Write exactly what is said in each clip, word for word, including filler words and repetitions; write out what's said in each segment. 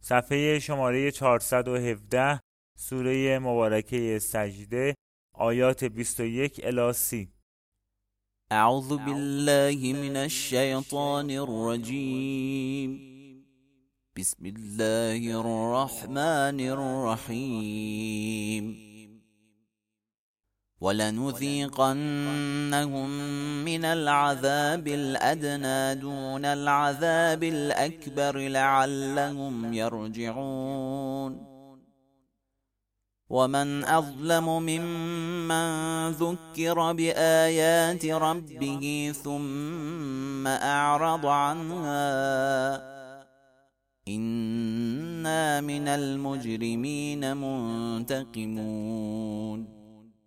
صفحه شماره چهارصد و هفده، سوره مبارکه سجده، آیات بیست و یک الی سی. اعوذ بالله من الشیطان الرجیم. بسم الله الرحمن الرحیم. ولنذيقنهم من العذاب الأدنى دون العذاب الأكبر لعلهم يرجعون. ومن أظلم ممن ذكر بآيات ربه ثم أعرض عنها إنا من المجرمين منتقمون.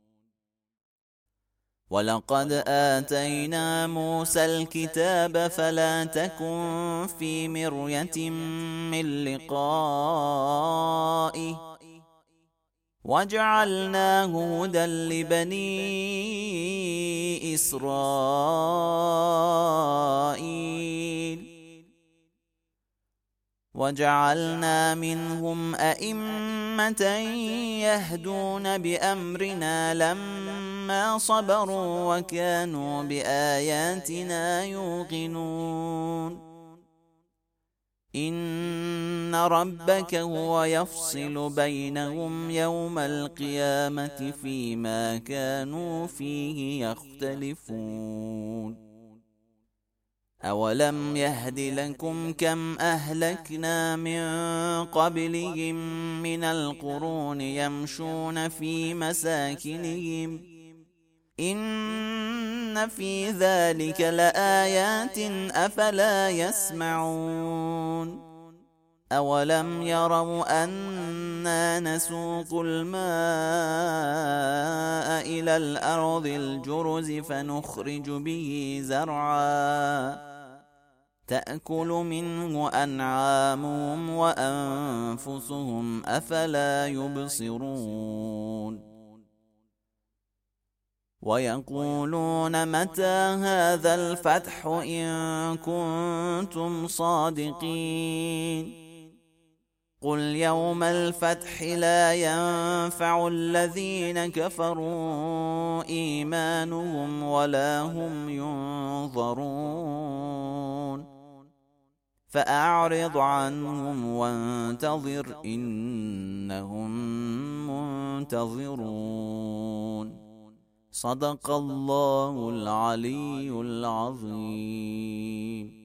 ولقد آتينا موسى الكتاب فلا تكن في مرية من لقائه وجعلناه هدى لبني إسرائيل وجعلنا منهم أئمة يهدون بأمرنا لما صبروا وكانوا بآياتنا يوقنون. إن ربك هو يفصل بينهم يوم القيامة فيما كانوا فيه يختلفون. أولم يهد لكم كم أهلكنا من قبلهم من القرون يمشون في مساكنهم إن في ذلك لآيات أفلا يسمعون. أولم يروا أنا نسوق الماء إلى الأرض الجرز فنخرج به زرعا تأكل منه أنعامهم وأنفسهم أفلا يبصرون. ويقولون متى هذا الفتح إن كنتم صادقين. قل يوم الفتح لا ينفع الذين كفروا إيمانهم ولا هم ينظرون. فأعرض عنهم وانتظر إنهم منتظرون. صدق الله العلي العظيم.